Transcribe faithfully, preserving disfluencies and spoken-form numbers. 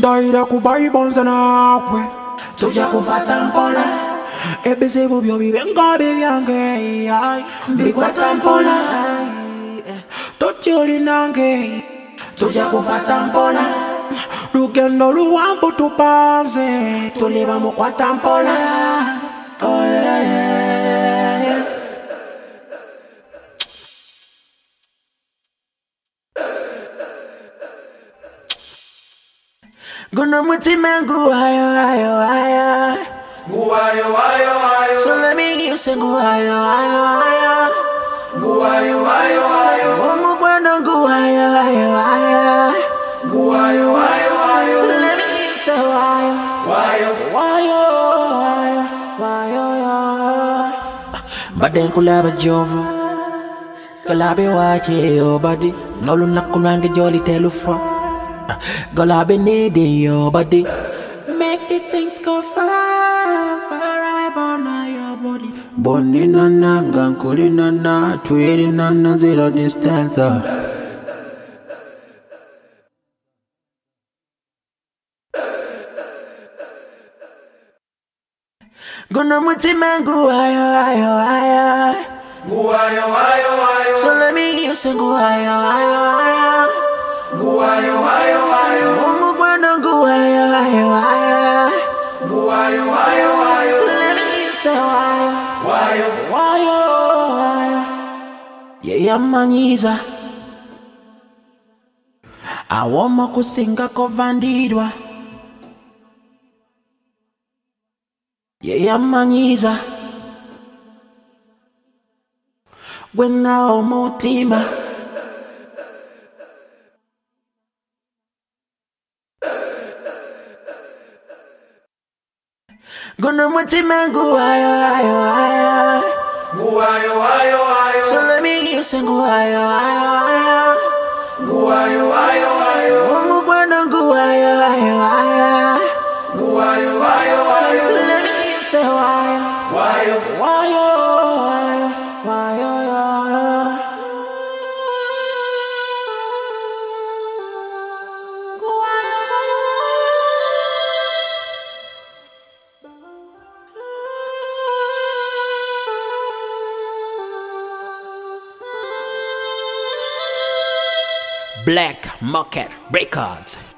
Daira kubaibonza nakwe tuja kufata mpola ebizibu byo bibenga bibyange bikwata mpola totyoli nange tuja kufata mpola lugendo luwanvu tupanze tuliba mukwata mpola. Oh yeah, yeah, yeah. Gonna mutima guayo ayo ayo guayo ayo ayo. So let me hear you say guayo ayo ayo guayo ayo ayo. Omo bueno guayo ayo ayo guayo ayo ayo. Let me hear you say ayo ayo ayo ayo ayo. Baden kulaba jovo kalabe wache obadi nolu nakulange joli telefon. Girl, I been needing your body. Make the things go far, far away, burn your body. Boni nana, gankuli nana, twirly nana, zero distance. Gonna mutima go ayo ayo ayo go ayo ayo ayo. So let me hear you say go ayo ayo ayo guayo ayo ayo. Omo bueno guayo ayo ayo guayo ayo ayo. Let me say ayo ayo ayo ayo. Yeah manyiza awoma kusinga kovandirwa. Yeah manyiza wena omutima. Gonna mutima guayo ayo ayo guayo ayo ayo. So let me hear you say guayo ayo ayo guayo ayo ayo. Omo bueno guayo ayo ayo guayo ayo ayo. Let me hear you say ayo ayo ayo ayo ayo ayo. Black Market Records.